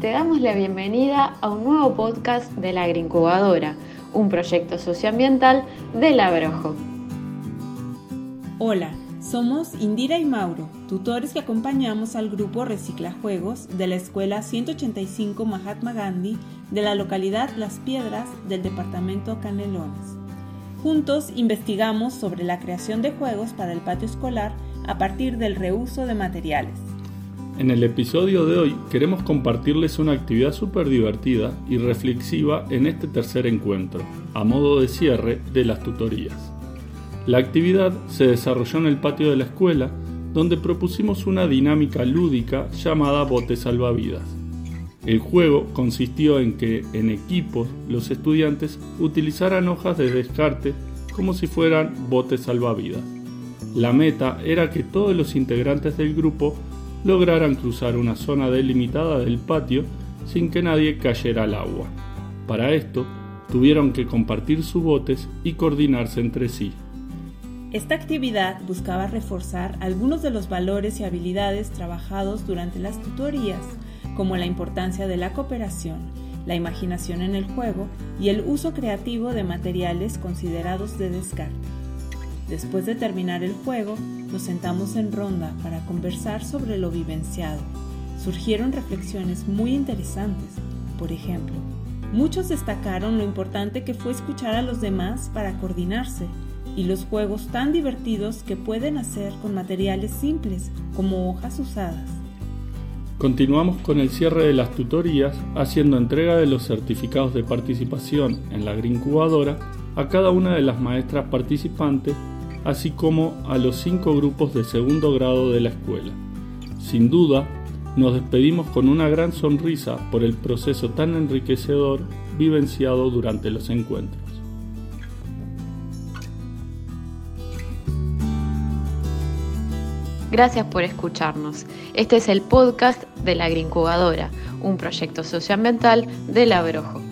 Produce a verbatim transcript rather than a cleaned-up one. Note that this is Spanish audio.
te damos la bienvenida a un nuevo podcast de la Agroincubadora, un proyecto socioambiental del Abrojo. Hola, somos Indira y Mauro, tutores que acompañamos al grupo Recicla Juegos de la Escuela ciento ochenta y cinco Mahatma Gandhi de la localidad Las Piedras del departamento Canelones. Juntos investigamos sobre la creación de juegos para el patio escolar a partir del reuso de materiales. En el episodio de hoy queremos compartirles una actividad súper divertida y reflexiva en este tercer encuentro, a modo de cierre de las tutorías. La actividad se desarrolló en el patio de la escuela, donde propusimos una dinámica lúdica llamada bote salvavidas. El juego consistió en que, en equipos, los estudiantes utilizaran hojas de descarte como si fueran botes salvavidas. La meta era que todos los integrantes del grupo lograran cruzar una zona delimitada del patio sin que nadie cayera al agua. Para esto, tuvieron que compartir sus botes y coordinarse entre sí. Esta actividad buscaba reforzar algunos de los valores y habilidades trabajados durante las tutorías, como la importancia de la cooperación, la imaginación en el juego y el uso creativo de materiales considerados de descarte. Después de terminar el juego, nos sentamos en ronda para conversar sobre lo vivenciado. Surgieron reflexiones muy interesantes. Por ejemplo, muchos destacaron lo importante que fue escuchar a los demás para coordinarse y los juegos tan divertidos que pueden hacer con materiales simples como hojas usadas. Continuamos con el cierre de las tutorías haciendo entrega de los certificados de participación en la Agroincubadora a cada una de las maestras participantes, así como a los cinco grupos de segundo grado de la escuela. Sin duda, nos despedimos con una gran sonrisa por el proceso tan enriquecedor vivenciado durante los encuentros. Gracias por escucharnos. Este es el podcast de la Agroincubadora, un proyecto socioambiental del Abrojo.